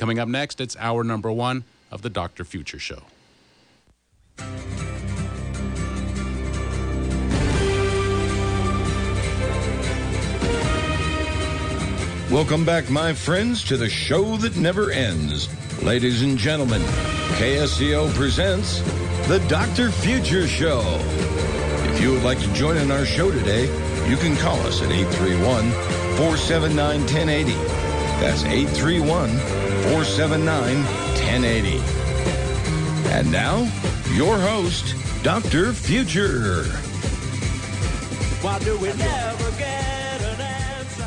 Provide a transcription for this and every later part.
Coming up next, it's hour number 1 of the Dr. Future Show. Welcome back, my friends, to the show that never ends. Ladies and gentlemen, KSCO presents the Dr. Future Show. If you would like to join in our show today, you can call us at 831-479-1080. That's 831-479-1080. And now, your host, Dr. Future. Why do we never get an answer?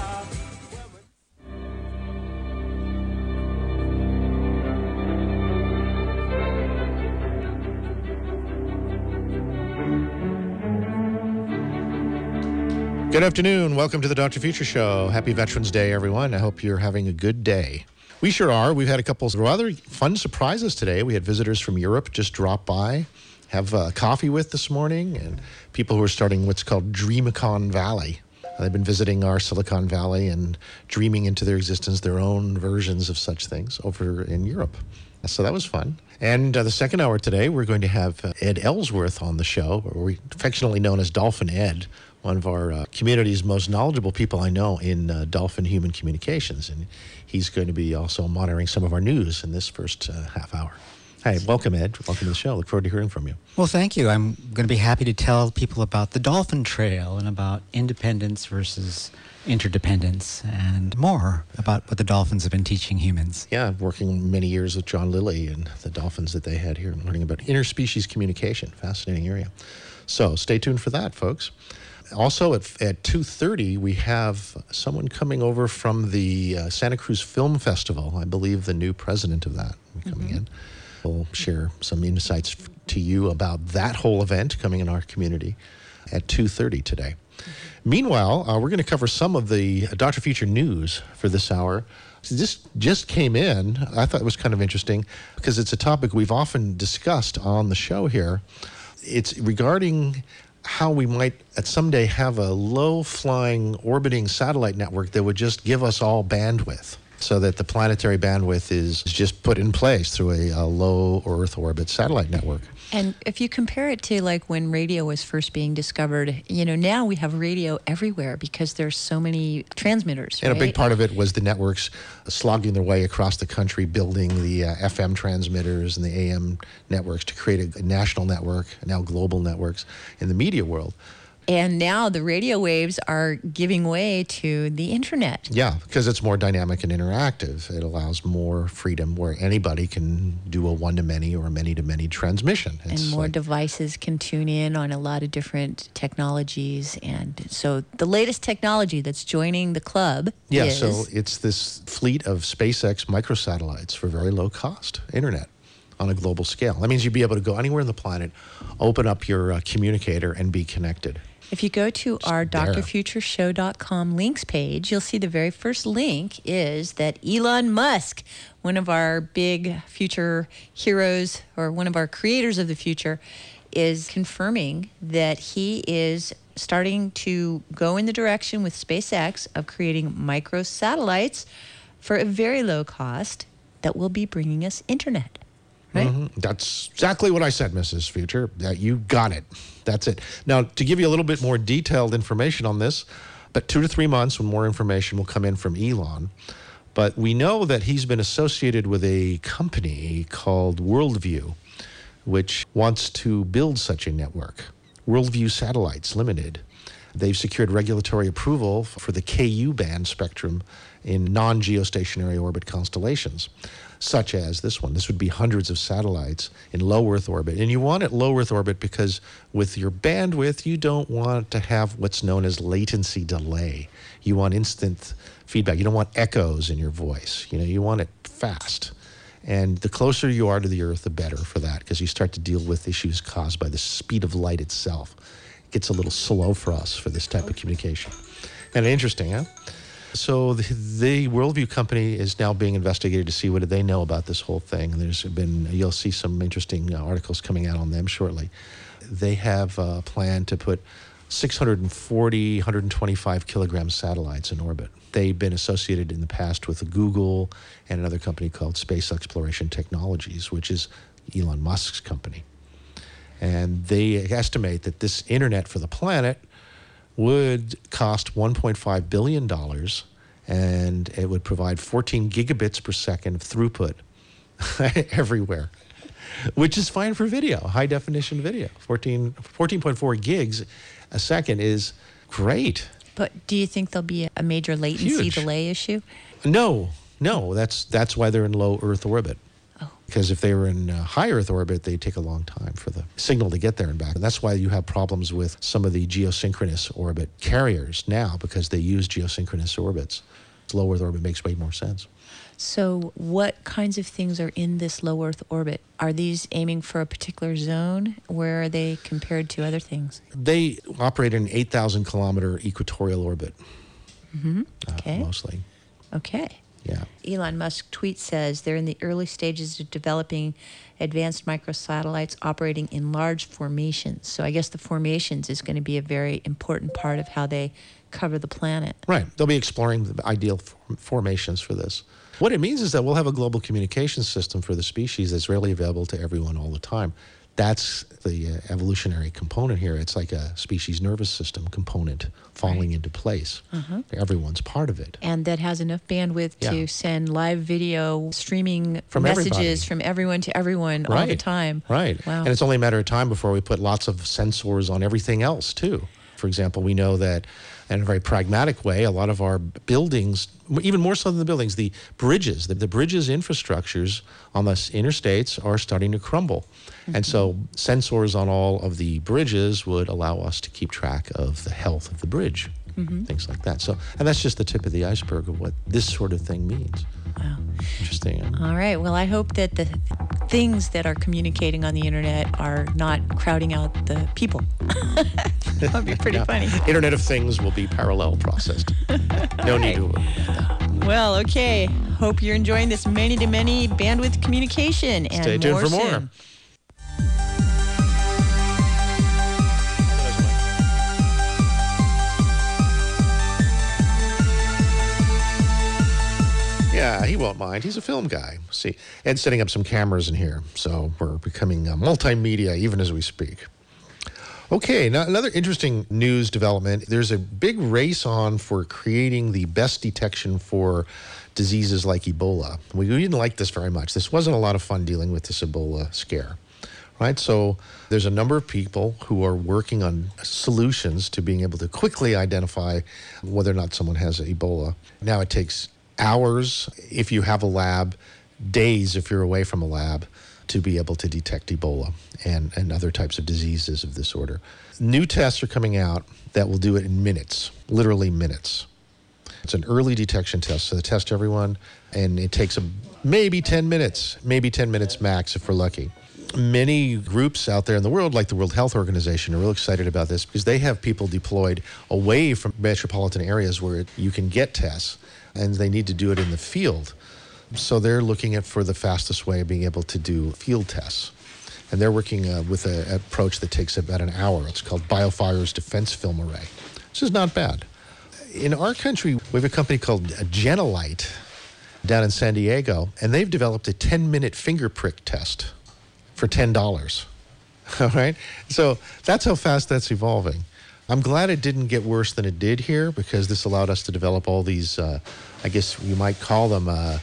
Good afternoon. Welcome to the Dr. Future Show. Happy Veterans Day, everyone. I hope you're having a good day. We sure are. We've had a couple of rather fun surprises today. We had visitors from Europe just drop by, have coffee with this morning, and people who are starting what's called Dreamicon Valley. They've been visiting our Silicon Valley and dreaming into their existence their own versions of such things over in Europe. So that was fun. And the second hour today, we're going to have Ed Ellsworth on the show, or affectionately known as Dolphin Ed, one of our community's most knowledgeable people I know in dolphin human communications. And he's going to be also monitoring some of our news in this first half hour. Hi, welcome, Ed. Welcome to the show. Look forward to hearing from you. Well, thank you. I'm going to be happy to tell people about the Dolphin Trail and about independence versus interdependence and more about what the dolphins have been teaching humans. Yeah, working many years with John Lilly and the dolphins that they had here and learning about interspecies communication. Fascinating area. So stay tuned for that, folks. Also at 2:30, we have someone coming over from the Santa Cruz Film Festival. I believe the new president of that coming in. We'll share some insights to you about that whole event coming in our community at 2:30 today. Meanwhile, we're going to cover some of the Dr. Future news for this hour. This just came in. I thought it was kind of interesting because it's a topic we've often discussed on the show here. It's regarding how we might someday have a low-flying orbiting satellite network that would just give us all bandwidth, so that the planetary bandwidth is just put in place through a low Earth orbit satellite network. And if you compare it to like when radio was first being discovered, now we have radio everywhere because there's so many transmitters, And right? a big part of it was the networks slogging their way across the country, building the FM transmitters and the AM networks to create a national network, now global networks in the media world. And now the radio waves are giving way to the internet. Yeah, because it's more dynamic and interactive. It allows more freedom where anybody can do a one-to-many or a many-to-many transmission. And more devices can tune in on a lot of different technologies. And so the latest technology that's joining the club is... so it's this fleet of SpaceX microsatellites for very low-cost internet on a global scale. That means you'd be able to go anywhere on the planet, open up your communicator, and be connected. If you go to our drfutureshow.com links page, you'll see the very first link is that Elon Musk, one of our big future heroes or one of our creators of the future, is confirming that he is starting to go in the direction with SpaceX of creating microsatellites for a very low cost that will be bringing us internet. Right? Mm-hmm. That's exactly what I said, Mrs. Future. You got it. That's it. Now, to give you a little bit more detailed information on this, but 2 to 3 months when more information will come in from Elon. But we know that he's been associated with a company called Worldview, which wants to build such a network. Worldview Satellites Limited. They've secured regulatory approval for the Ku-band spectrum in non-geostationary orbit constellations, such as this one. This would be hundreds of satellites in low Earth orbit. And you want it low Earth orbit because with your bandwidth, you don't want to have what's known as latency delay. You want instant feedback. You don't want echoes in your voice. You want it fast. And the closer you are to the Earth, the better for that, because you start to deal with issues caused by the speed of light itself. It gets a little slow for us for this type of communication. And interesting, huh? So the Worldview company is now being investigated to see what do they know about this whole thing. And you'll see some interesting articles coming out on them shortly. They have a plan to put 640, 125 kilogram satellites in orbit. They've been associated in the past with Google and another company called Space Exploration Technologies, which is Elon Musk's company. And they estimate that this internet for the planet would cost $1.5 billion, and it would provide 14 gigabits per second of throughput everywhere, which is fine for video, high-definition video. 14.4 gigs a second is great. But do you think there'll be a major latency Huge. delay issue? No. That's why they're in low Earth orbit. Oh. Because if they were in high Earth orbit, they'd take a long time for the signal to get there and back. And that's why you have problems with some of the geosynchronous orbit carriers now, because they use geosynchronous orbits. Low Earth orbit makes way more sense. So what kinds of things are in this low Earth orbit? Are these aiming for a particular zone? Where are they compared to other things? They operate in an 8,000 kilometer equatorial orbit. Okay. Mostly. Okay. Yeah. Elon Musk tweet says they're in the early stages of developing advanced microsatellites operating in large formations. So I guess the formations is going to be a very important part of how they cover the planet. Right. They'll be exploring the ideal formations for this. What it means is that we'll have a global communication system for the species that's readily available to everyone all the time. That's the evolutionary component here. It's like a species nervous system component falling into place. Everyone's part of it. And that has enough bandwidth to send live video streaming From messages everybody. from everyone to everyone all the time. Right. Wow. And it's only a matter of time before we put lots of sensors on everything else, too. For example, we know that in a very pragmatic way, a lot of our buildings, even more so than the buildings, the bridges, the bridges infrastructures on the interstates are starting to crumble. And so sensors on all of the bridges would allow us to keep track of the health of the bridge, things like that. So, and that's just the tip of the iceberg of what this sort of thing means. Wow. Interesting. All right. Well, I hope that the things that are communicating on the internet are not crowding out the people. That would be pretty funny. Internet of Things will be parallel processed. No need to worry about that. Well, okay. Hope you're enjoying this many-to-many bandwidth communication. And Stay tuned more for more. soon. Yeah, he won't mind. He's a film guy. See, Ed's setting up some cameras in here, so we're becoming multimedia even as we speak. Okay, now another interesting news development. There's a big race on for creating the best detection for diseases like Ebola. We didn't like this very much. This wasn't a lot of fun dealing with this Ebola scare, right? So there's a number of people who are working on solutions to being able to quickly identify whether or not someone has Ebola. Now it takes hours if you have a lab, days if you're away from a lab, to be able to detect Ebola and other types of diseases of this order. New tests are coming out that will do it in minutes, literally minutes. It's an early detection test, so they test everyone, and it takes maybe 10 minutes max if we're lucky. Many groups out there in the world, like the World Health Organization, are real excited about this because they have people deployed away from metropolitan areas where you can get tests, and they need to do it in the field. So they're looking for the fastest way of being able to do field tests. And they're working with an approach that takes about an hour. It's called BioFire's Defense Film Array. This is not bad. In our country, we have a company called Genelite down in San Diego, and they've developed a 10-minute finger prick test for $10. All right? So that's how fast that's evolving. I'm glad it didn't get worse than it did here, because this allowed us to develop all these, I guess you might call them a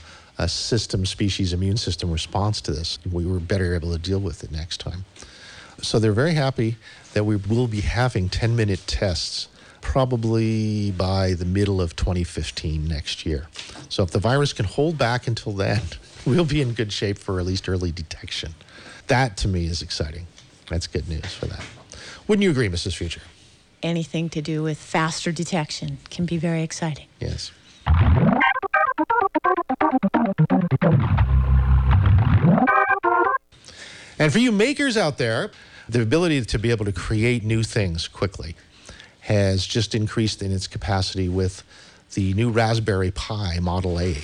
species immune system response to this. We were better able to deal with it next time. So they're very happy that we will be having 10-minute tests probably by the middle of 2015 next year. So if the virus can hold back until then, we'll be in good shape for at least early detection. That, to me, is exciting. That's good news for that. Wouldn't you agree, Mrs. Future? Anything to do with faster detection can be very exciting. Yes. And for you makers out there, the ability to be able to create new things quickly has just increased in its capacity with the new Raspberry Pi Model A.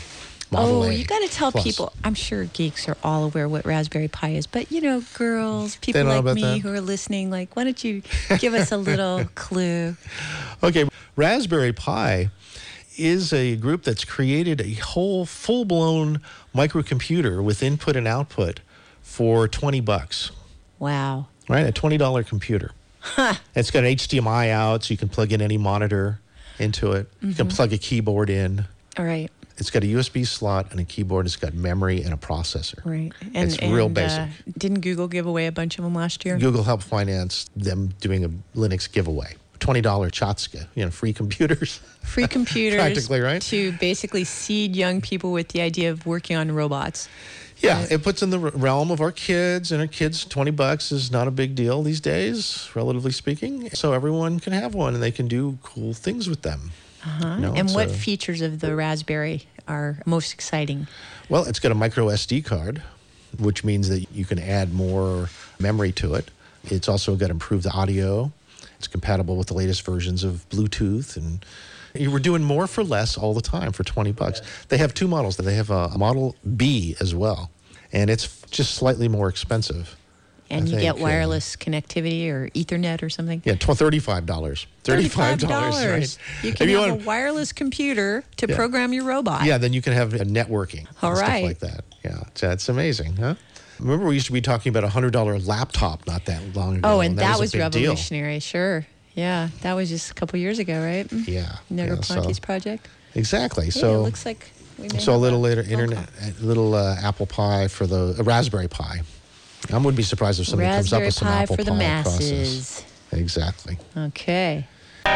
Model A you got to tell Plus. people. I'm sure geeks are all aware what Raspberry Pi is, but girls, They people don't know like about me that? who are listening, like, why don't you give us a little clue? Okay, Raspberry Pi is a group that's created a whole full-blown microcomputer with input and output for $20. Wow. Right, a $20 computer. It's got an HDMI out, so you can plug in any monitor into it. You can plug a keyboard in. All right. It's got a USB slot and a keyboard. It's got memory and a processor. Right. It's real basic. Didn't Google give away a bunch of them last year? Google helped finance them doing a Linux giveaway. $20 Chatska, free computers. Free computers. Practically, right? To basically seed young people with the idea of working on robots. Yeah, Right. it puts in the realm of our kids, and our kids, $20 is not a big deal these days, relatively speaking. So everyone can have one, and they can do cool things with them. And what features of the Raspberry are most exciting? Well, it's got a micro SD card, which means that you can add more memory to it. It's also got improved audio. It's compatible with the latest versions of Bluetooth, and you were doing more for less all the time for $20. They have two models. They have a Model B as well, and it's just slightly more expensive. And I you get think, wireless connectivity or Ethernet or something? Yeah, $35. $35, right? You If can have want- a wireless computer to Yeah. program your robot. Yeah, then you can have networking All and right. stuff like that. Yeah, that's amazing, huh? Remember, we used to be talking about a $100 laptop not that long ago. Oh, and that was a big deal. revolutionary. Sure. Yeah, that was just a couple years ago, right? Yeah. Negroponte's project. Exactly. Yeah, So it looks like we may So a have little later, phone call. little Apple Pie for the Raspberry Pi. I wouldn't be surprised if somebody comes up Raspberry with some Pi Apple for the Pie masses. process. Exactly. Okay.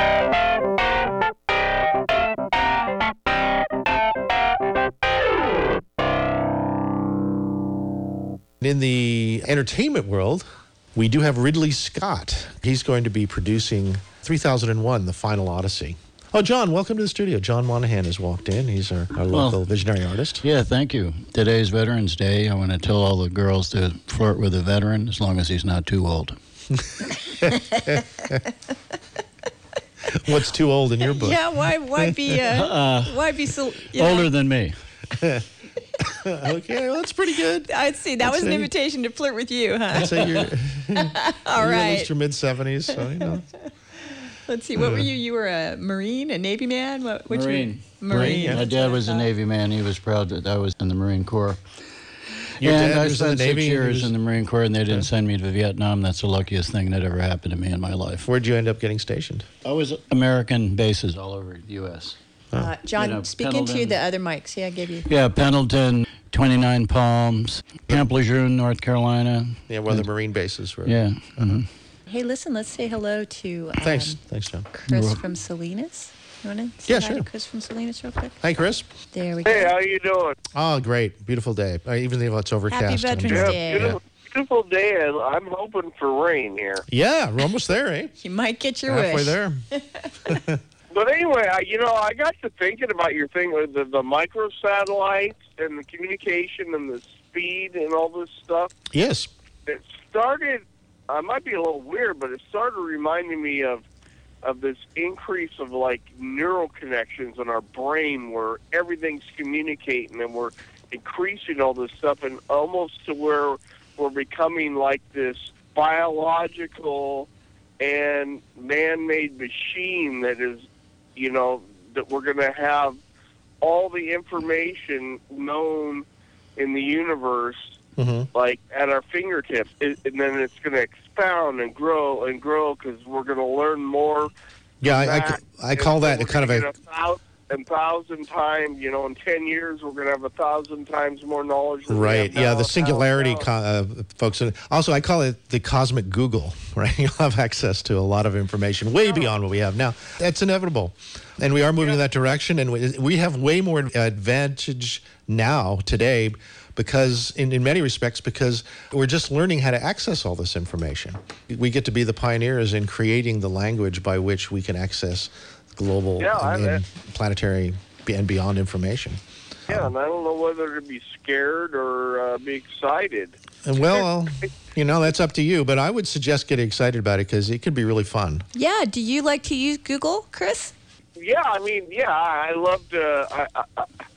In the entertainment world, we do have Ridley Scott. He's going to be producing 3001, The Final Odyssey. Oh, John, welcome to the studio. John Monahan has walked in. He's our local visionary artist. Yeah, thank you. Today's Veterans Day. I want to tell all the girls to flirt with a veteran as long as he's not too old. What's too old in your book? Yeah, why be so Older than me. Okay, well, that's pretty good. I'd see that was an invitation to flirt with you, huh? I'd say you're, All you're at right. least your mid-70s, so, Let's see. What were you? You were a Marine, a Navy man? Which Marine. Marine. yeah. My dad was a Navy man. He was proud that I was in the Marine Corps. Your and dad I was in the spent Navy, 6 and he years was- in the Marine Corps, and they didn't send me to Vietnam. That's the luckiest thing that ever happened to me in my life. Where'd you end up getting stationed? I was American bases all over the U.S. John, You know, speak into Pendleton. the other mics. Yeah, I gave you. Yeah, Pendleton, 29 Palms, Camp Lejeune, North Carolina. Yeah, where the Marine bases were. Yeah. Hey, listen. Let's say hello to Thanks, John. Chris from Salinas. You want to say Yeah, hi to sure. Chris from Salinas real quick? Hi, Chris. There we go. Hey, how you doing? Oh, great. Beautiful day. Even though it's overcast. Happy Veterans I'm- Day. Beautiful day. I'm hoping for rain here. Yeah, we're almost there, eh? You might get your Halfway wish. there. But anyway, I got to thinking about your thing with the microsatellites and the communication and the speed and all this stuff. Yes. It started, I might be a little weird, but it started reminding me of this increase of like neural connections in our brain where everything's communicating and we're increasing all this stuff and almost to where we're becoming like this biological and man-made machine that is, that we're going to have all the information known in the universe like at our fingertips, and then it's going to expound and grow because we're going to learn more. Yeah, I call that a kind of a... 1,000 times, in 10 years, we're going to have 1,000 times more knowledge. Than we Right. have Yeah, now. the singularity, folks. And also, I call it the cosmic Google, right? You'll have access to a lot of information way beyond what we have now. That's inevitable. And we are moving in that direction. And we have way more advantage now, today, because in many respects, because we're just learning how to access all this information. We get to be the pioneers in creating the language by which we can access global and planetary and beyond information. Yeah, and I don't know whether to be scared or be excited. And well, that's up to you. But I would suggest getting excited about it because it could be really fun. Yeah. Do you like to use Google, Chris? Yeah, I love to.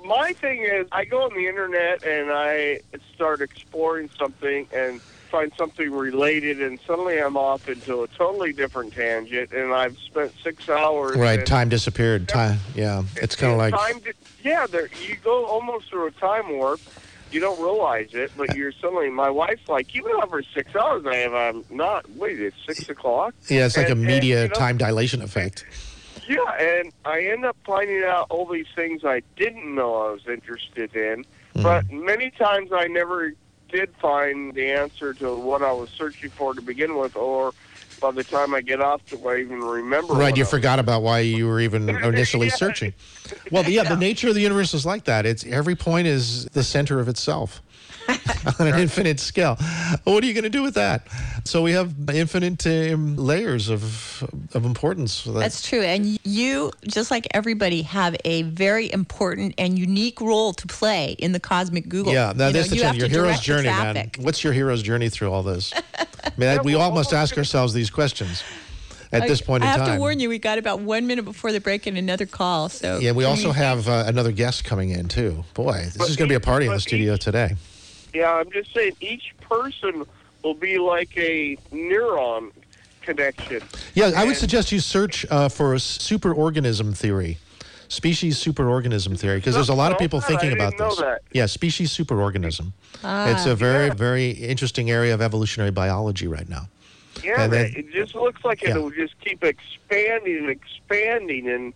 my thing is, I go on the internet and I start exploring something and find something related, and suddenly I'm off into a totally different tangent, and I've spent 6 hours. Right, and time disappeared. Time, yeah. It's kind of like... you go almost through a time warp. You don't realize it, but you're suddenly... My wife's like, you've been up for 6 hours. I have, I'm not... Wait, it's 6 o'clock? Yeah, it's like a media time dilation effect. Yeah, and I end up finding out all these things I didn't know I was interested in, but many times I never did find the answer to what I was searching for to begin with, or by the time I get off to I even remember. Right, you forgot about why you were even initially searching. Well, the nature of the universe is like that. It's every point is the center of itself on an infinite scale. What are you going to do with that? So we have infinite layers of importance. That's true. And you, just like everybody, have a very important and unique role to play in the cosmic Google. Yeah, now this is your hero's journey, man. traffic. What's your hero's journey through all this? I mean, we all must ask ourselves these questions at this point in time. I have to warn you, we got about 1 minute before the break and another call. So yeah, we also have another guest coming in, too. Boy, this is going to be a party in the studio today. Yeah, I'm just saying each person will be like a neuron connection. Yeah, I would suggest you search for a superorganism theory, species superorganism theory, because there's a lot of people thinking about this. Yeah, species superorganism. It's a very, very interesting area of evolutionary biology right now. Yeah, and it just looks like it will just keep expanding and expanding. And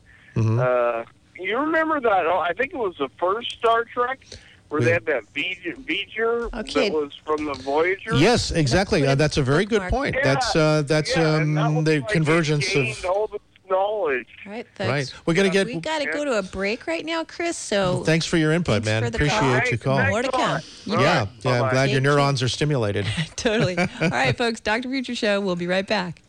you remember that? I think it was the first Star Trek, where they had that V'ger that was from the Voyager. Yes, exactly. That's a very good point. Yeah. That's the convergence of all the knowledge. Right. We're gonna get. We got to go to a break right now, Chris. So thanks for your input, man. Appreciate your call. More to come. Yeah, I'm glad your neurons are stimulated. Totally. All right, folks. Dr. Future Show. We'll be right back.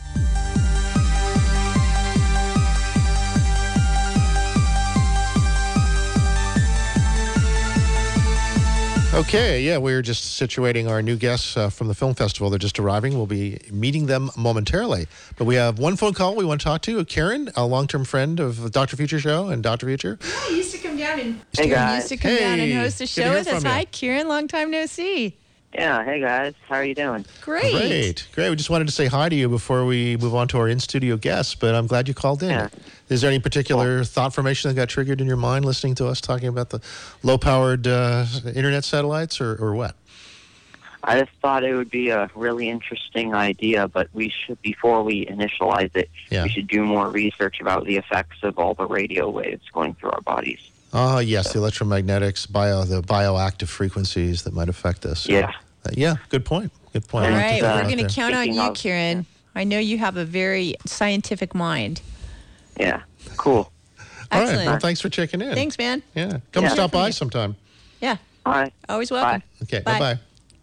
Okay, yeah, we're just situating our new guests from the film festival. They're just arriving. We'll be meeting them momentarily. But we have one phone call we want to talk to. Karen, a long-term friend of the Dr. Future Show and Dr. Future. Yeah, used to come down and down and host a show with us. Hi, Karen. Long time no see. Yeah, hey guys, how are you doing? Great. We just wanted to say hi to you before we move on to our in-studio guests, but I'm glad you called in. Yeah. Is there any particular thought formation that got triggered in your mind listening to us talking about the low-powered internet satellites, or what? I just thought it would be a really interesting idea, but we should, before we initialize it, we should do more research about the effects of all the radio waves going through our bodies. Oh, yes, the electromagnetics, the bioactive frequencies that might affect us. Yeah. Good point. All right, we're going to count on you, Kieran. I know you have a very scientific mind. Yeah, cool. All Excellent. right, well, thanks for checking in. Thanks, man. Yeah, come stop by sometime. Yeah. All right. Always welcome. Bye. Okay, Bye. bye-bye.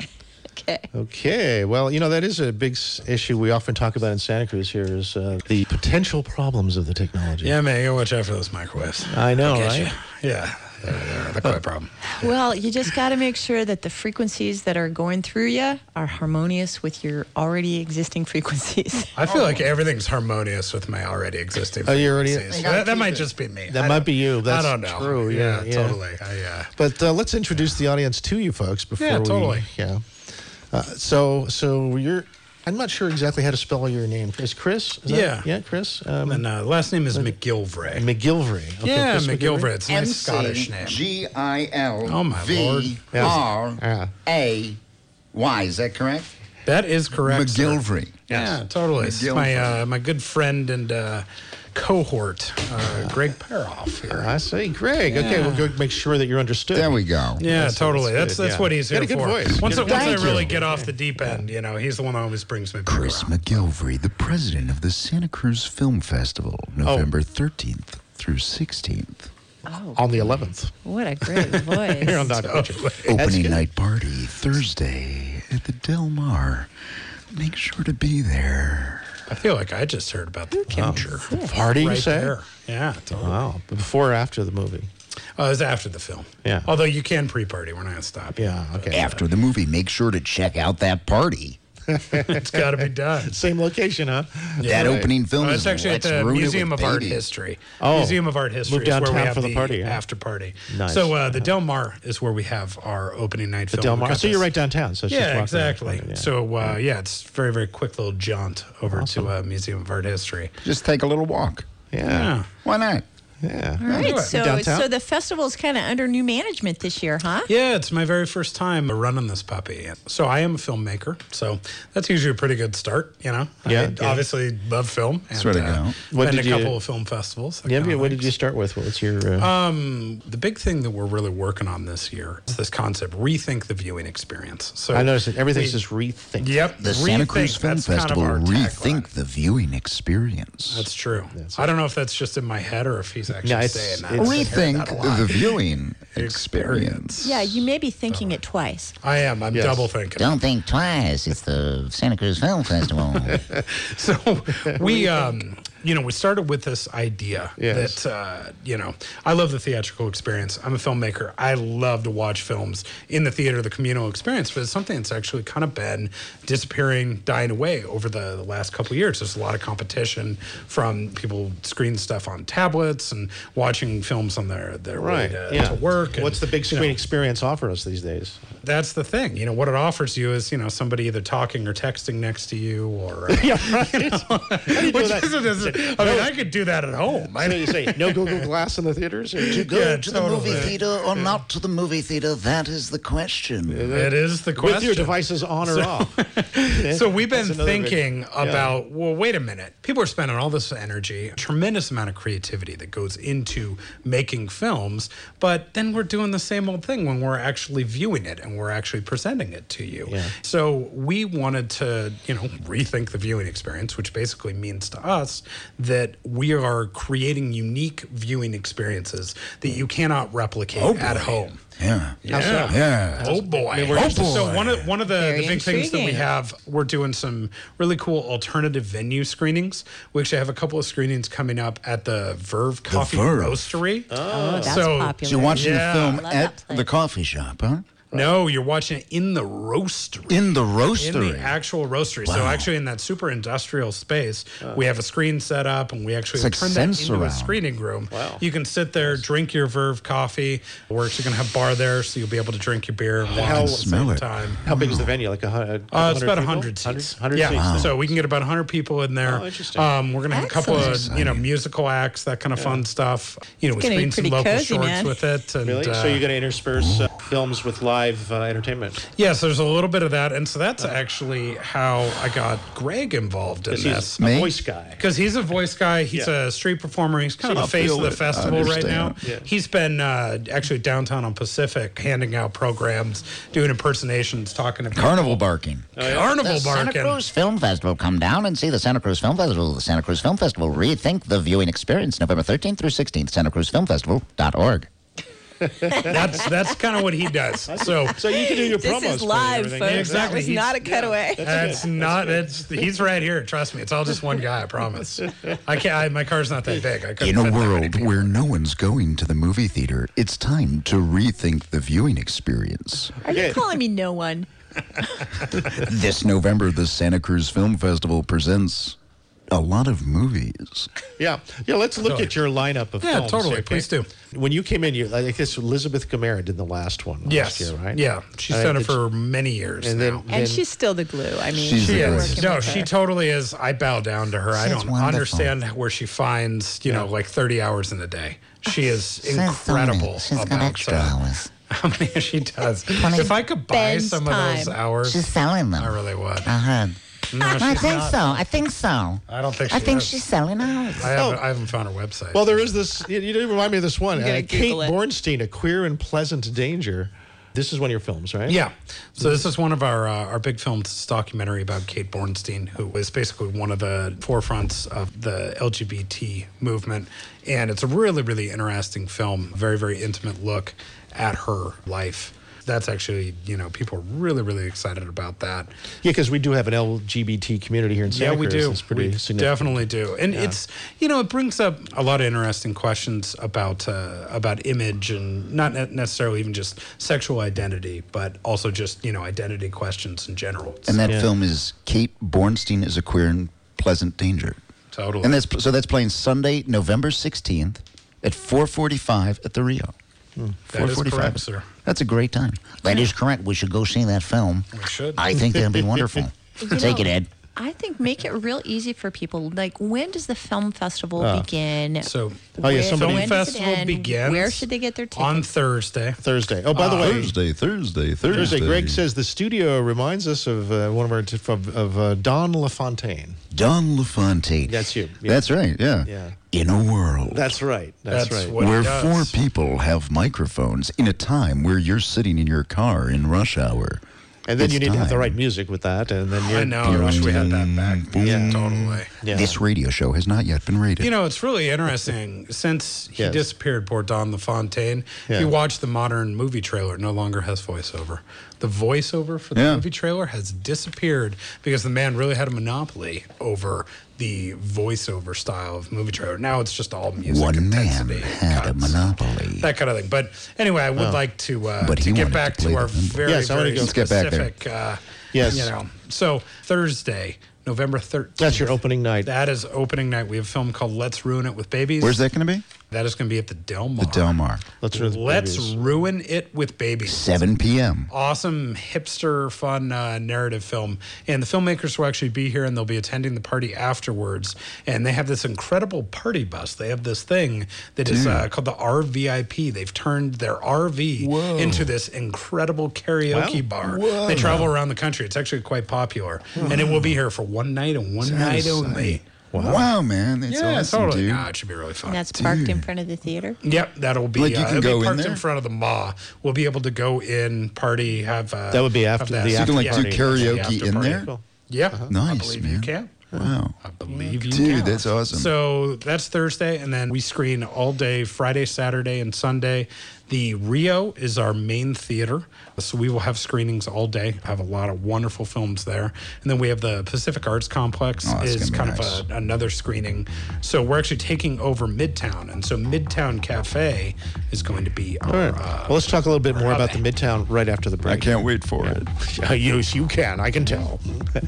Okay, well, that is a big issue we often talk about in Santa Cruz here is the potential problems of the technology. Yeah, man, you gotta watch out for those microwaves. I know, right? Yeah, they're quite a problem. Well, you just got to make sure that the frequencies that are going through you are harmonious with your already existing frequencies. I feel like everything's harmonious with my already existing frequencies. That might just be me. That might be you. That's I don't know. True. Yeah, totally. But let's introduce the audience to you folks before we... totally. Yeah. So you're... I'm not sure exactly how to spell your name. Is Chris? Yeah, Chris. And last name is McGilvray. McGilvray. Okay, Yeah, Chris McGilvray. It's a nice Scottish name. G-I-L-V-R-A-Y. Is that correct? That is correct. McGilvray. Yeah, totally. It's my good friend and cohort, Greg Paroff here. I see, Greg. Yeah. Okay, we'll go make sure that you're understood. There we go. Yeah, totally. That's what he's here for. Got a good voice. Once I really get off the deep end, he's the one that always brings me back. Chris McGilvray, the president of the Santa Cruz Film Festival, November 13th through 16th. Oh, on the 11th. What a great voice. Here on Dr. Opening night party Thursday at the Del Mar. Make sure to be there. I feel like I just heard about the future. Party, you say? There. Yeah, totally. Wow. Before or after the movie? It was after the film. Yeah. Although you can pre-party. We're not going to stop. Yeah, okay. After the movie, make sure to check out that party. It's got to be done. Same location, huh? That opening film is It's actually at Let's the Ruin It Museum with of Art Baby. History. Oh. Museum of Art History Moved is where we downtown have for the party, huh? after party. Nice. So the Del Mar is where we have our opening night The film. Del We Mar. got So you're this- right downtown. So it's just Yeah, walking exactly. around, yeah. So it's very, very quick little jaunt over to Museum of Art History. Just take a little walk. Yeah. Why not? Yeah. All right, so Downtown? the festival's kind of under new management this year, huh? Yeah, it's my very first time running this puppy. So I am a filmmaker, so that's usually a pretty good start, you know? Yeah, I obviously love film. And, Sort of go. What been did to a you- couple of film festivals. that Yeah, kind of what thing. did you start with? What was your... The big thing that we're really working on this year is this concept, rethink the viewing experience. So I noticed that everything's just rethink. Yep. The Santa rethink, Cruz Film that's kind of Festival our rethink tagline. the viewing experience. That's true. I don't know if that's just in my head or if he's actually No, it's- saying that. it's- I hear Rethink that a lot. the viewing experience. Yeah, you may be thinking it twice. I am. I'm Yes. double thinking. Don't think twice. It's the Santa Cruz Film Festival. So we, we started with this idea Yes. that, I love the theatrical experience. I'm a filmmaker. I love to watch films in the theater, the communal experience, but it's something that's actually kind of been disappearing, dying away over the last couple of years. There's a lot of competition from people screening stuff on tablets and watching films on their Right. way to work. What's the big you know, screen experience offer us these days? That's the thing. What it offers you is, somebody either talking or texting next to you or... Yeah, right. How do you do Which that? I could do that at home. So you say no Google Glass in the theaters? Or? To go Yeah, to the movie totally. theater or not to the movie theater, that is the question. It is the question. With your devices on or off. So we've been That's another big- thinking yeah. about, well, wait a minute. People are spending all this energy, a tremendous amount of creativity that goes into making films, but then we're doing the same old thing when we're actually viewing it and we're actually presenting it to you. Yeah. So we wanted to, rethink the viewing experience, which basically means to us that we are creating unique viewing experiences that you cannot replicate at home. Yeah. Yeah. Yeah. Oh boy. So one of the Very big things that we intriguing. have, we're doing some really cool alternative venue screenings. We actually have a couple of screenings coming up at the Verve Coffee Verve. Roastery. Oh, that's So- popular. So you're watching Yeah. the film Love at that place. the coffee shop, huh? No, you're watching it in the roastery. In the In roastery. the actual roastery. So Wow. actually in that super industrial space, we have a screen set up and we actually It's like turn that into a Sensorama. screening room. Wow. You can sit there, drink your Verve coffee. We're actually going to have bar there, so you'll be able to drink your beer and watch How- at the smell same it. time. How big is the venue? Like a It's about 100 seats. 100 yeah. seats. Wow. So we can get about 100 people in there. Oh, interesting. We're going to have a couple of, Excellent. musical acts, that kind of fun stuff. We gonna be screen some pretty local cozy, shorts man. with it. And, Really? So you're going to intersperse films with live entertainment? Yes, there's a little bit of that. And so that's actually how I got Greg involved in Because this. he's a Me? voice guy. Because he's a voice guy, he's Yeah. a street performer. He's kind of I the face of feel the it. I festival right now. understand. Yeah. He's been actually downtown on Pacific, handing out programs, doing impersonations, talking to people. Carnival barking. Carnival The Santa barking. Cruz Film Festival. Come down and see the Santa Cruz Film Festival. The Santa Cruz Film Festival. Rethink the viewing experience. November 13th through 16th. SantaCruzFilmFestival.org. That's kind of what he does. So you can do your This promos. is for live, everything. folks. Yeah, Exactly. That was He's- not a cutaway. that's not. He's right here. Trust me. It's all just one guy. I promise. I can't. My car's not that big. I couldn't In a fit that many world people. where no one's going to the movie theater, it's time to rethink the viewing experience. Are you calling me no one? This November, the Santa Cruz Film Festival presents a lot of movies. Yeah. Let's look at your lineup of Yeah, films. totally. here, Please Kate. do. When you came in, I guess Elizabeth Gamera did the last one Yes. last year, right? Yeah. She's done it for many years and now. And she's still the glue. I mean, She's She the is. greatest. No, she totally is. I bow down to her. I She's don't wonderful. understand where she finds, like 30 hours in a day. She is She's incredible. She's got about, extra hours. How many she does. 20 If I could buy Ben's some of those time. hours, She's selling them. I really would. I heard. No, I she's think not. so. I think so. I don't think she I think is. she's selling hours. I haven't found her website. Well, there is this. You did remind me of this one. I'm gonna Kate Google it. Bornstein, A Queer and Pleasant Danger. This is one of your films, right? Yeah. So this is one of our big films. It's a documentary about Kate Bornstein, who was basically one of the forefronts of the LGBT movement. And it's a really, really interesting film. Very, very intimate look at her life. that's actually, people are really, really excited about that. Yeah, because we do have an LGBT community here in Santa Cruz. Yeah, we do. It's pretty We significant. definitely do. And it's, it brings up a lot of interesting questions about image and not necessarily even just sexual identity, but also just, identity questions in general. And that film is Kate Bornstein is a Queer in Pleasant Danger. Totally. And that's playing Sunday, November 16th at 4:45 at the Rio. That is correct, sir. That's a great time. That is correct. We should go see that film. We should. I think that'd be wonderful. Take it, Ed. I think make it real easy for people. Like, when does the film festival begin? So, when film does it festival end? begins. Where should they get their tickets? On Thursday. Oh, by the way, Thursday. Greg says the studio reminds us of one of our of Don LaFontaine. Don LaFontaine. That's you. Yeah. That's right. Yeah. Yeah. In a world. That's right. That's right. what Where he does. 4 people have microphones in a time where you're sitting in your car in rush hour. And then It's you need to have the time. right music with that, and then I know. I wish we had that back. Yeah. Totally. Yeah. This radio show has not yet been rated. It's really interesting. Since he Yes. disappeared, poor Don LaFontaine, Yeah. if you watch the modern movie trailer, it no longer has voiceover. The voiceover for the movie trailer has disappeared because the man really had a monopoly over the voiceover style of movie trailer. Now it's just all music One man intensity, had a cuts, monopoly. that kind of thing. But anyway, I would like to But he get wanted back to play to our the film. very, Yes, I wanna very go. Let's get back there. specific, Yes. So Thursday, November 13th. That's your opening night. That is opening night. We have a film called Let's Ruin It with Babies. Where's that going to be? That is going to be at the Del Mar. The Del Mar. Let's Ruin It with Let's Babies. Ruin It with Babies. 7 p.m. Awesome, hipster, fun narrative film. And the filmmakers will actually be here and they'll be attending the party afterwards. And they have this incredible party bus. They have this thing that is called the RVIP. They've turned their RV into this incredible karaoke bar. They travel around the country. It's actually quite popular. And it will be here for one night and one night only. Wow, man. That's Yeah, awesome, totally. dude. Nah, it should be really fun. And that's parked in front of the theater? Yep, that'll be. Like, you can it'll go be in parked there? in front of the MA. We'll be able to go in, party, have. That would be after have the that. So you can like after do party. karaoke After in party. there? Cool. Yeah, I Nice, believe man. you can. Wow. I believe you Dude, can. that's awesome. So that's Thursday, and then we screen all day Friday, Saturday, and Sunday. The Rio is our main theater, so we will have screenings all day. Have a lot of wonderful films there, and then we have the Pacific Arts Complex Oh, that's is gonna be kind nice. of another screening. So we're actually taking over Midtown, and so Midtown Cafe is going to be our. All right. Well, let's talk a little bit more about the Midtown right after the break. I can't wait for it. Yes, you can. I can tell.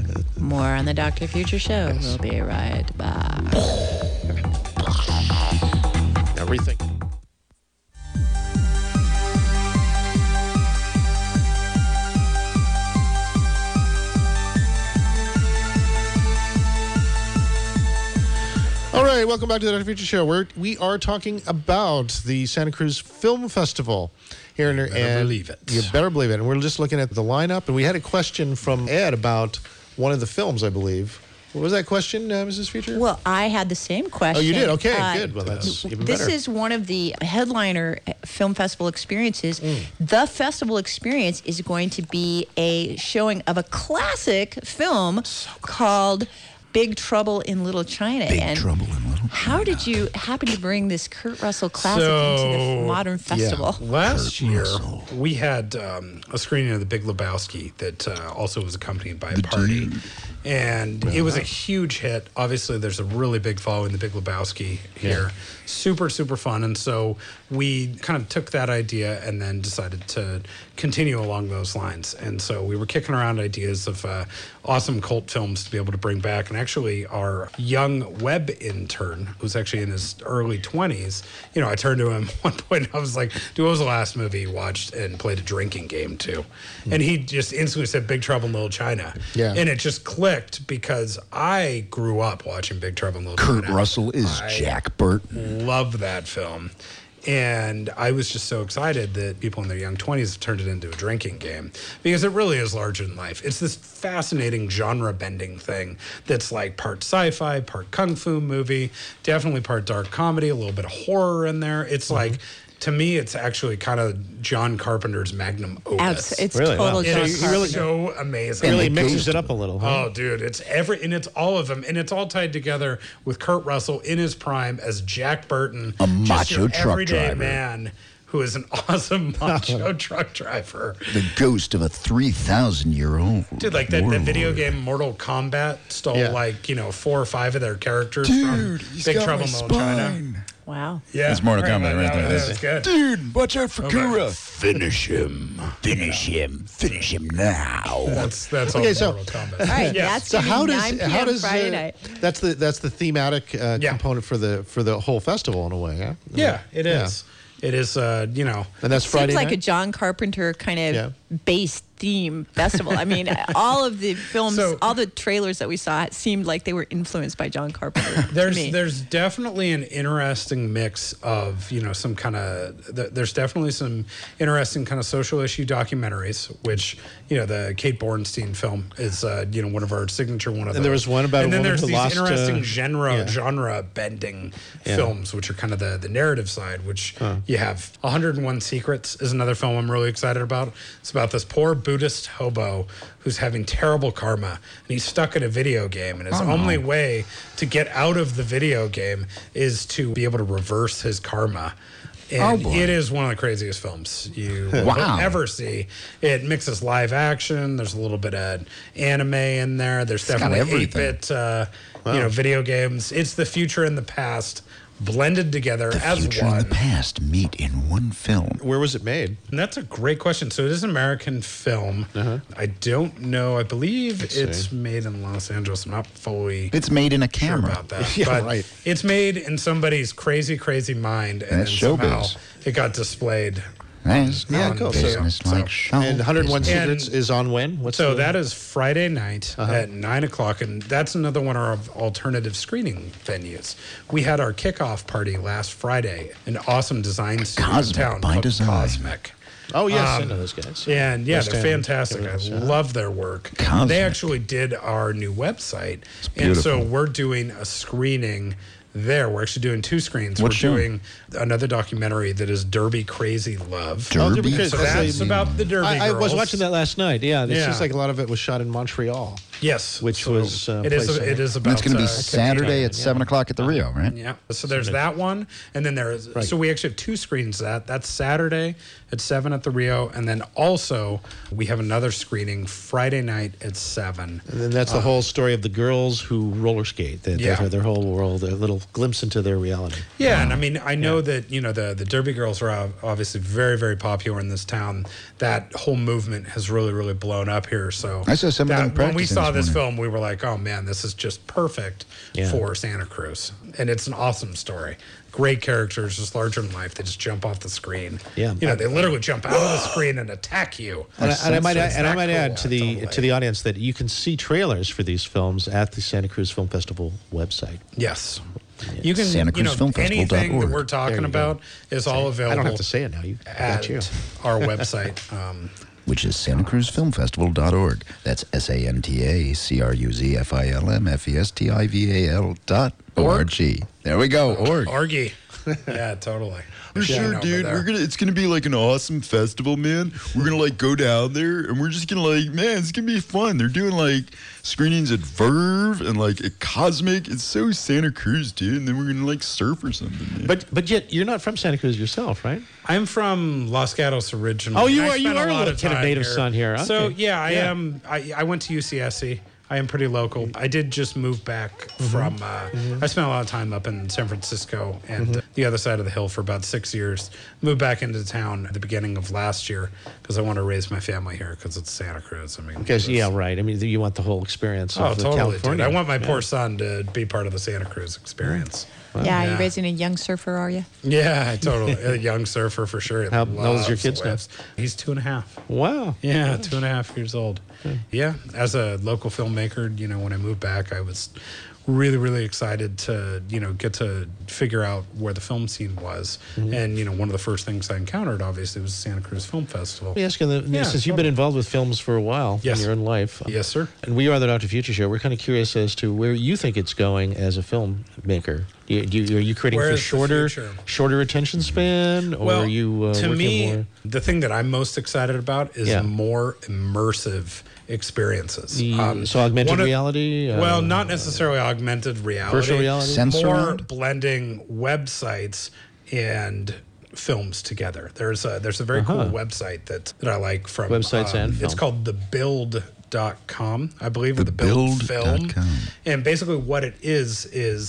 More on the Dr. Future Show. We'll be right back. Everything. All right, welcome back to the Dr. Future Show, where we are talking about the Santa Cruz Film Festival here. You better believe it. You better believe it. And we're just looking at the lineup, and we had a question from Ed about one of the films, I believe. What was that question, Mrs. Future? Well, I had the same question. Oh, you did? Okay, good. Well, that's even better. This is one of the headliner film festival experiences. The festival experience is going to be a showing of a classic film called Big Trouble in Little China. Big Trouble in Little China. How did you happen to bring this Kurt Russell classic into the modern festival? Last year, we had a screening of The Big Lebowski that also was accompanied by a party. And it was a huge hit. Obviously, there's a really big following, The Big Lebowski here. Super, super fun. And so we kind of took that idea and then decided to continue along those lines. And so we were kicking around ideas of awesome cult films to be able to bring back. And actually, our young web intern, who's actually in his early 20s, I turned to him at one point and I was like, dude, what was the last movie you watched and played a drinking game to? And he just instantly said Big Trouble in Little China. Yeah. And it just clicked because I grew up watching Big Trouble in Little Kurt China. Russell is Jack Burton. Love that film. And I was just so excited that people in their young 20s have turned it into a drinking game because it really is larger than life. It's this fascinating genre bending thing that's like part sci-fi, part kung fu movie, definitely part dark comedy, a little bit of horror in there. It's like, to me, it's actually kind of John Carpenter's magnum opus. It's total John It's Carpenter. so amazing. It really mixes it up a little. Huh? Oh, dude, it's all of them, and it's all tied together with Kurt Russell in his prime as Jack Burton, A just macho your truck everyday driver. man who is an awesome macho truck driver. The ghost of a 3,000-year-old. Dude, like the video game Mortal Kombat stole like 4 or 5 of their characters from Big Trouble in Little China. Wow. Yeah, That's Mortal Kombat right there. That's good. Dude, watch out for Kura. Finish him. Finish him. Finish him now. That's all Okay, so- Mortal Kombat. All right, Yes. that's So gonna be 9 p.m. Friday night. that's the thematic component for the whole festival in a way, yeah? Yeah, it is. It is, And that's Friday Seems like night? a John Carpenter kind of based theme festival. I mean, all of the films, all the trailers that we saw seemed like they were influenced by John Carpenter. to me. There's definitely an interesting mix of some kind of there's definitely some interesting kind of social issue documentaries, which the Kate Bornstein film is one of our signature one of those. And there was one about and a then woman there's who these lost, interesting genre bending films, which are kind of the narrative side, which you have 101 Secrets is another film I'm really excited about. It's about this poor Buddhist hobo who's having terrible karma, and he's stuck in a video game, and his only way to get out of the video game is to be able to reverse his karma. And it is one of the craziest films you will ever see. It mixes live action. There's a little bit of anime in there. There's definitely 8-bit video games. It's the future and the past blended together The as future one. and the past meet in one film. Where was it made? And that's a great question. So it is an American film. I don't know. I believe it's made in Los Angeles. I'm not fully It's made in a sure camera. about that. Yeah, but right. it's made in somebody's crazy, crazy mind. And That's then somehow showbiz. it got displayed. Yeah, cool. So- Business like show. And 101 business. Secrets is on when? What's So the- that is Friday night at 9 o'clock, and that's another one of our alternative screening venues. We had our kickoff party last Friday, an awesome design studio in Cosmic town by called design. Cosmic. Oh, yes, I know those guys. And yeah, West they're End. fantastic. I love their work. Cosmic. They actually did our new website, and so we're doing a screening there. We're actually doing 2 screens. What We're show? doing another documentary that is Derby Crazy Love. Derby Crazy- So that's about the Derby I was girls. watching that last night. Yeah, it Yeah. seems like a lot of it was shot in Montreal. Yes, Which so was, it is. placed in- It is about. That's going to be Kentucky. Saturday at 7 o'clock at the Rio, right? Yeah. So there's that one, and then there's so we actually have 2 screens. That's Saturday at 7 at the Rio, and then also we have another screening Friday night at 7. And then that's the whole story of the girls who roller skate. Their whole world, a little glimpse into their reality. Yeah, and I mean, I know that the Derby girls are obviously very, very popular in this town. That whole movement has really, really blown up here. So I saw some of them when we practicing saw this this morning. film, we were like, oh man, this is just perfect for Santa Cruz, and it's an awesome story. Great characters, just larger than life. They just jump off the screen. Yeah. They literally jump out of the screen and attack you. And I might It's that add cool. to the audience that you can see trailers for these films at the Santa Cruz Film Festival website. Yes. You can, SantaCruzFilmFestival.org. anything that we're There talking you go. about is all available. I don't have to say it now. I got at you. our website. Which is SantaCruzFilmFestival.org. That's SantaCruzFilmFestival.org. There we go. Org. Orgy. Yeah, totally. For sure, over dude. there. It's gonna be like an awesome festival, man. We're gonna go down there and we're just gonna man, it's gonna be fun. They're doing screenings at Verve and at Cosmic. It's so Santa Cruz, dude. And then we're gonna surf or something. Man. But yet you're not from Santa Cruz yourself, right? I'm from Los Gatos originally. Oh, you I are. You spent are a lot little of kind of time native here. son here. So Okay. yeah, I Yeah. am. I went to UCSC. I am pretty local. I did just move back from. I spent a lot of time up in San Francisco and the other side of the hill for about 6 years. Moved back into town at the beginning of last year because I want to raise my family here because it's Santa Cruz. I mean, Because right. I mean, you want the whole experience oh, of totally, California. dude. I want my poor son to be part of the Santa Cruz experience. Yeah, you're raising a young surfer, are you? Yeah, totally. A young surfer for sure. How old is your Loves kid the now? waves. He's 2.5. Wow. Yeah, 2.5 years old. Yeah, as a local filmmaker, when I moved back, I was really, really excited to, get to figure out where the film scene was. And, one of the first things I encountered, obviously, was the Santa Cruz Film Festival. Let me ask you, since you've been involved with films for a while in your own life. Yes, sir. And we are the Dr. Future Show. We're kind of curious as to where you think it's going as a filmmaker. Are you creating Where for is the future? shorter attention span, or Well, are you to working me, more? the thing that I'm most excited about is more immersive experiences. So augmented one of- reality? Well, not necessarily augmented reality. Virtual reality? Sensor More round? blending websites and films together. There's a very cool website that I like from Websites and it's film. called thebuild.com, I believe, or the Build Film. And basically what it is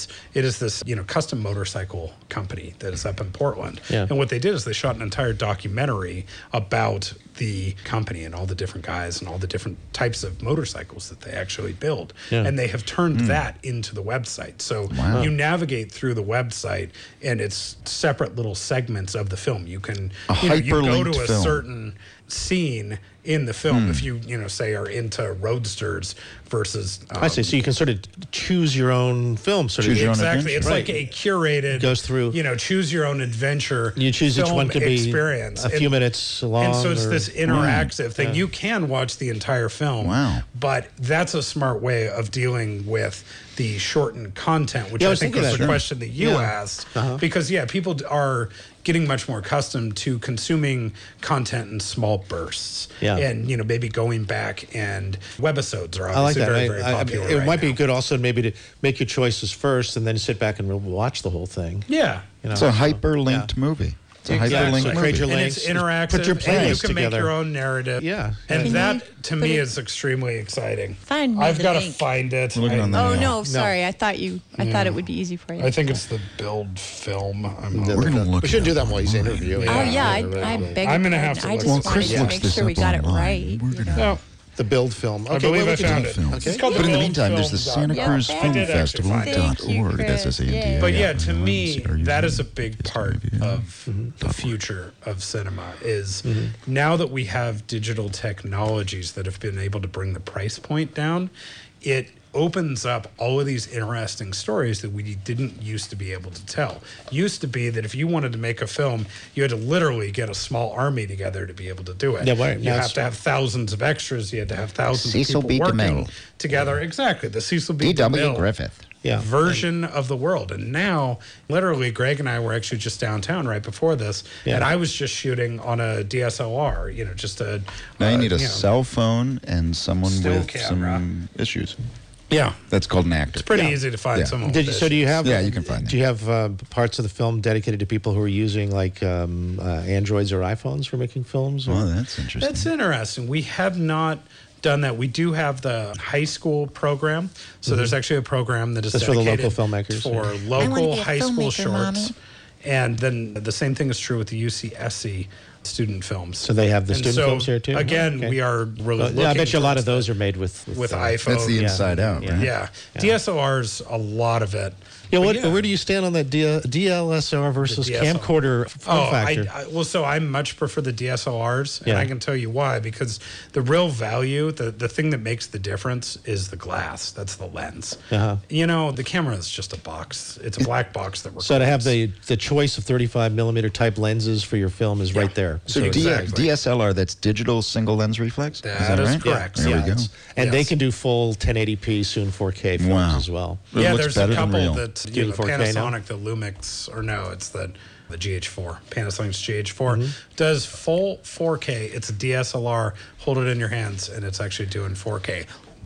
this, custom motorcycle company that is up in Portland. Yeah. And what they did is they shot an entire documentary about the company and all the different guys and all the different types of motorcycles that they actually build. Yeah. And they have turned that into the website. So you navigate through the website and it's separate little segments of the film. You can you go to a film. certain scene in the film if you say are into roadsters versus I see. So you can sort of choose your own film. Choose your own exactly. It's Right. like a curated Goes through. choose your own adventure. You choose which film one could be experience. a few minutes long. And so it's or- this interactive thing. You can watch the entire film. Wow. But that's a smart way of dealing with the shortened content, which Yeah, I I was think thinking was that. the question that you Yeah. asked. Uh-huh. Because, people are getting much more accustomed to consuming content in small bursts. Yeah. And, maybe going back and webisodes are I like obviously that. very, very popular it right might be now. good also maybe to make your choices first and then sit back and watch the whole thing. Yeah. It's a hyperlinked movie. It's a Exactly. hyperlinked Create movie. your And links. it's interactive. Put your and you playlists can make together. your own narrative. Yeah. And Can that, you to put me, it- is extremely exciting. Find me I've the got to link. find it. We're looking on the Oh No. no, sorry. I thought it would be easy for you. I think it's the Build Film. We're going to look We shouldn't it do up that while he's online. interviewing. Oh yeah, I beg. I'm gonna your have to pardon. I look just it up. wanted Chris to looks make this sure we up got it online. right. We're you gonna- know? The Build Film. I Okay, believe we'll I look into found it. it. Films. It's called But in the Build meantime, there's the Film. Santa Yeah, Cruz thank Film you. Festival.org. Thank That's you, SANTA. But yeah, to me, Are you that ready? is a big part of the future of cinema is Mm-hmm. now that we have digital technologies that have been able to bring the price point down, it opens up all of these interesting stories that we didn't used to be able to tell. Used to be that if you wanted to make a film, you had to literally get a small army together to be able to do it. Yeah, right. You Now have it's- to have thousands of extras. You had to have thousands Cecil of B. people working DeMille. together. Exactly. The Cecil B. D.W. DeMille Griffith. Yeah. version of the world. And now, literally, Greg and I were actually just downtown right before this, Yeah. and I was just shooting on a DSLR, just a... Now you need a you know, cell phone and someone Still with camera. some issues. Yeah. That's called an actor. It's pretty easy to find Yeah. someone Did with you, so do you have? Yeah, you can find Do you have parts of the film dedicated to people who are using like Androids or iPhones for making films? Or? Oh, that's interesting. That's interesting. We have not done that. We do have the high school program. So there's actually a program that is That's for the dedicated local filmmakers, for yeah. I wanna local be a high school filmmaker, shorts. Mommy. And then the same thing is true with the UCSC student films. So they have the And student so, films here too? Again, Okay. we are really looking yeah, I bet you a lot of towards the- those are made with iPhone. That's the inside out, right? Yeah. DSLRs, a lot of it. Yeah, But where do you stand on that DLSR versus The DSLR. camcorder form factor? So I much prefer the DSLRs, and Yeah. I can tell you why. Because the real value, the thing that makes the difference is the glass. That's the lens. Uh-huh. The camera is just a box. It's a black box that records. So to have the choice of 35 millimeter type lenses for your film is right there. So Exactly. DSLR, that's digital single lens reflex? That is right? correct. There we go. And they Yes. can do full 1080p, soon 4K films Wow. as well. It Yeah, looks there's better a than couple real. that Doing the 4K now? Panasonic, the Lumix, or no, it's the GH4. Panasonic's GH4 does full 4K. It's a DSLR. Hold it in your hands, and it's actually doing 4K.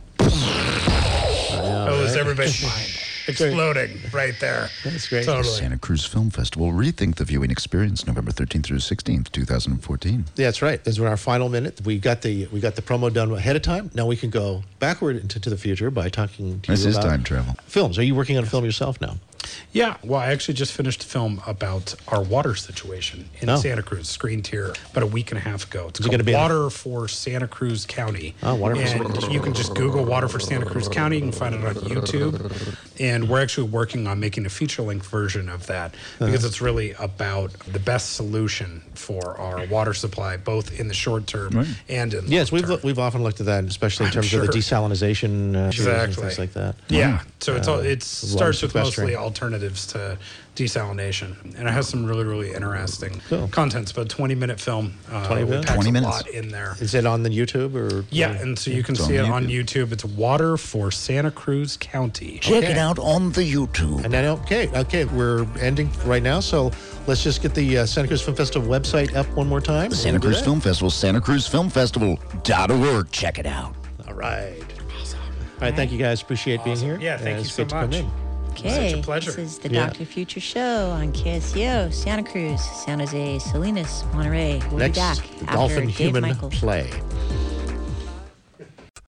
That was everybody's mind exploding right there. That's great. Totally. Santa Cruz Film Festival. Rethink the viewing experience, November 13th through 16th, 2014. Yeah, that's right. This is our final minute. We got the promo done ahead of time. Now we can go backward into the future by talking to This you is about time travel. films. Are you working on a film yourself now? Yeah, well, I actually just finished a film about our water situation in Oh. Santa Cruz, screened here about a week and a half ago. It's Is it gonna called be in- Water for Santa Cruz County. Oh, Water for and Santa Cruz. you can just Google Water for Santa Cruz County. You can find it on YouTube. And we're actually working on making a feature-length version of that because it's really about the best solution for our water supply, both in the short term and in the Yes, long term. we've often looked at that, especially in I'm terms of the sure. desalinization and Exactly. things like that. Yeah, so it water starts with sequestering. mostly alternatives to desalination, and it has some really, really interesting Cool. content. It's about a 20-minute film. 20 It minutes? packs 20 a minutes. lot in there. Is it on the YouTube or? Yeah, and so you can It's see it on on YouTube. It's Water for Santa Cruz County. Check it out on the YouTube. And then okay, we're ending right now, so let's just get the Santa Cruz Film Festival website up one more time. The Santa We'll do Cruz that. Film Festival, SantaCruzFilmFestival.org. Check it out. All right. All right, thank you guys. Appreciate being here. Yeah, thank you It's so great to come much. in. Okay. Such a pleasure. This is the Yeah. Dr. Future Show on KSCO, Santa Cruz, San Jose, Salinas, Monterey. We'll Next, be back the after dolphin Dave human Michael. play.